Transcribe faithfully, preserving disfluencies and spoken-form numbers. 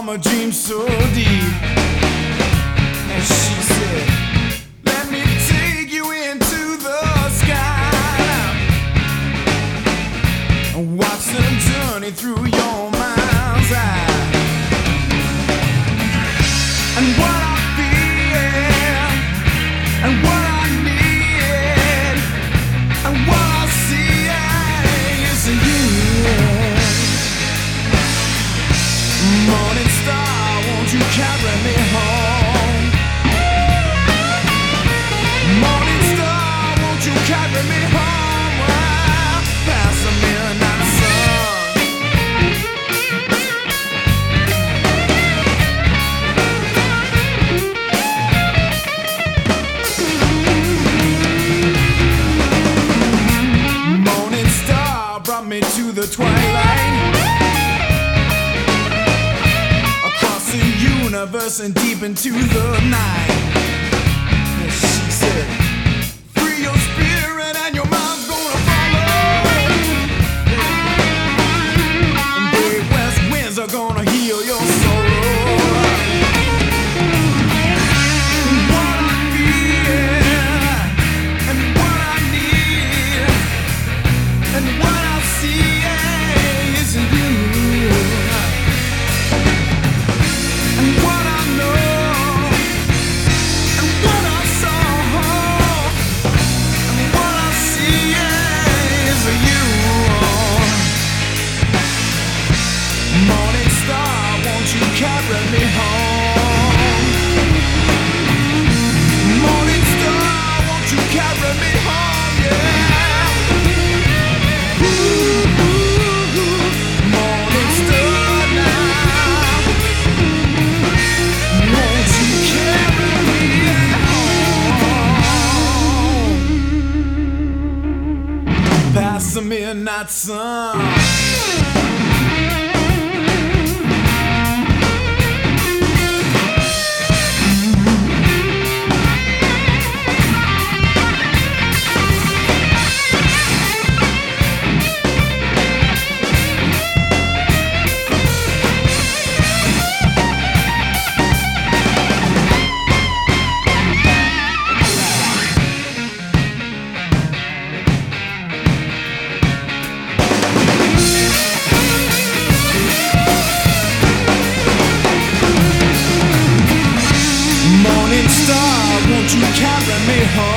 from a dream so deep. And she said, let me take you into the sky and watch the journey through your mind's eye. And what I feel, and what I need, and what I see is you. Morning star, won't you carry me home? Morning star, won't you carry me home? Well, past the midnight sun. Morning star brought me to the twilight, universe and deep into the night. And she said, free your spirit and your mind's gonna follow. And big west winds are gonna heal your sorrow. And what I feel, and what I need, and what I see is you. Carry me home. Morning star, won't you carry me home, yeah. Ooh, ooh, ooh. Morning star now, won't you carry me home past the midnight sun. Morning star, won't you carry me home?